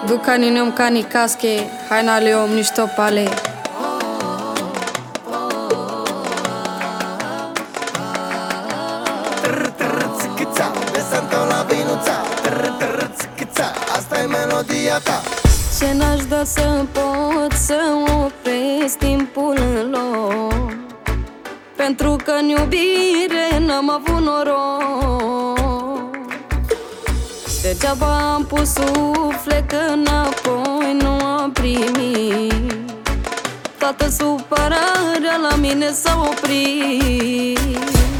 Dukani neomkani kaske, haina leom nisto pale. Asta e melodia ta. Ce n-aș da să pot să opresc timpul în loc, pentru că în iubire n-am avut noroc. Degeaba am pus suflet că înapoi nu am primit. Toată supărarea la mine s-a oprit.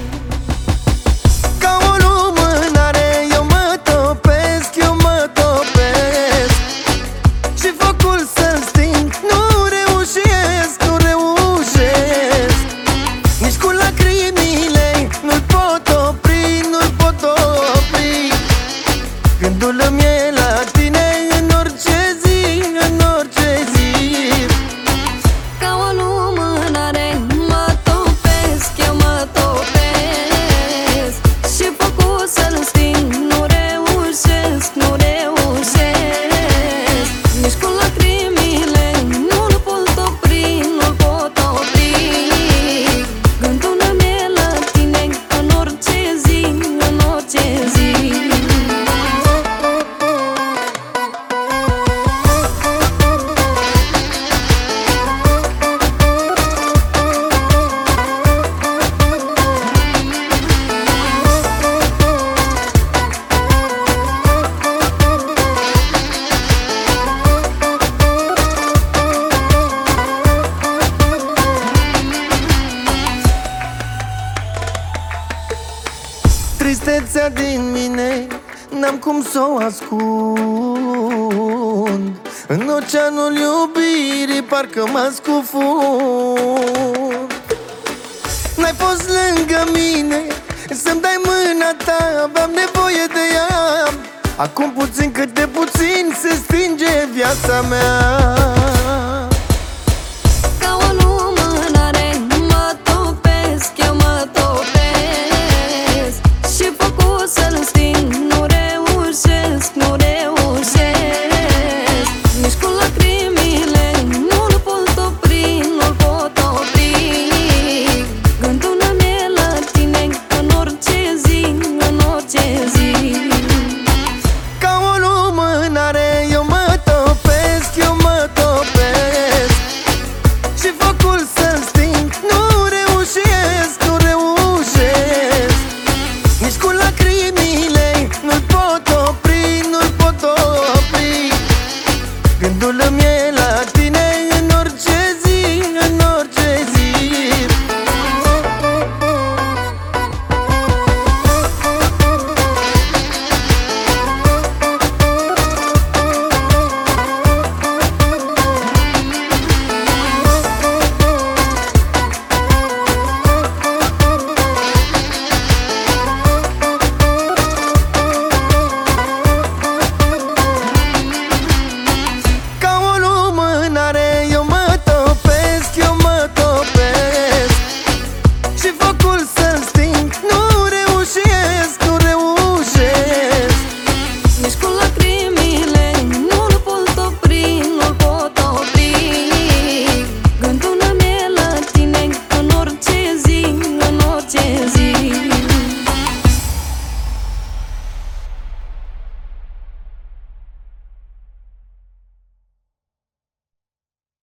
Ca o lumânare eu mă topesc, eu mă topesc. Și focul să-l sting nu reușesc, nu reușesc. Nici cu lacrimile nu-l pot opri, nu-l pot opri. Gândul îmi e la tine în orice zi, în orice zi. Ca o lumânare mă topesc, eu mă topesc. Și focul să-l sting nu reușesc, nu reușesc. Nici cu lacrimile nu-l pot opri, nu-l pot opri. Gândul îmi e la tine în orice zi, în orice zi. Tristețea din mine n-am cum să o ascund. În oceanul iubirii parcă mă scufund. N-ai fost lângă mine să-mi dai mâna ta, aveam nevoie de ea. Acum puțin cât de puțin se stinge viața mea.